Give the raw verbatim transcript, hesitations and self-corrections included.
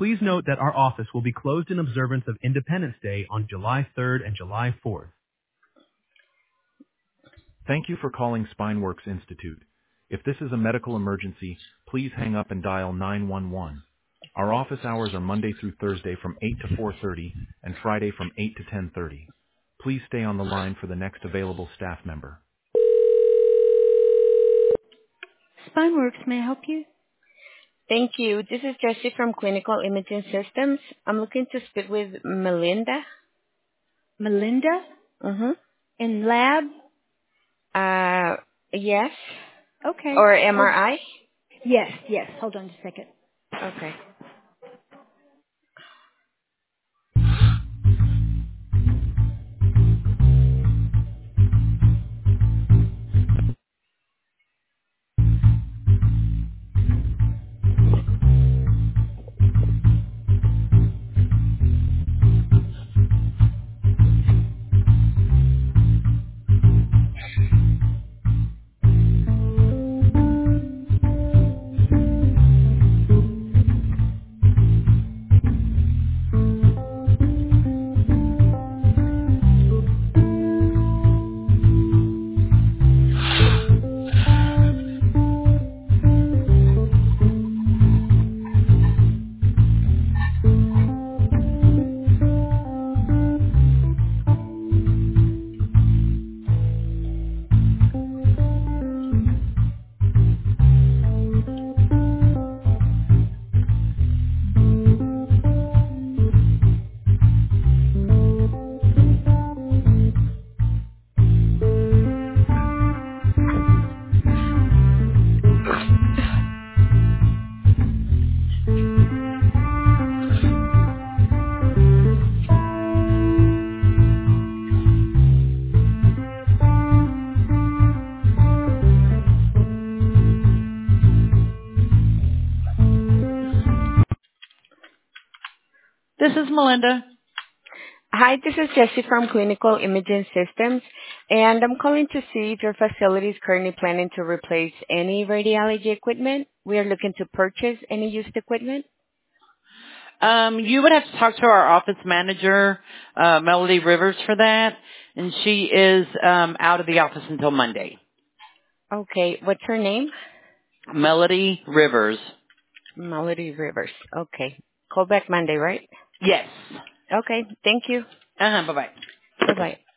Please note that our office will be closed in observance of Independence Day on July third and July fourth. Thank you for calling Spineworks Institute. If this is a medical emergency, please hang up and dial nine one one. Our office hours are Monday through Thursday from eight to four thirty and Friday from eight to ten thirty. Please stay on the line for the next available staff member. Spineworks, may I help you? Thank you. This is Jessie from Clinical Imaging Systems. I'm looking to speak with Melinda. Melinda? Mm-hmm. In lab? Uh, yes. Okay. Or M R I? Yes, yes. Hold on just a second. Okay. This is Melinda. Hi, this is Jessie from Clinical Imaging Systems, and I'm calling to see if your facility is currently planning to replace any radiology equipment. We are looking to purchase any used equipment. Um, you would have to talk to our office manager, uh, Melody Rivers, for that, and she is um, out of the office until Monday. Okay, what's her name? Melody Rivers. Melody Rivers. Okay. Call back Monday, right? Yes. Okay, thank you. Uh-huh, bye-bye. Bye-bye.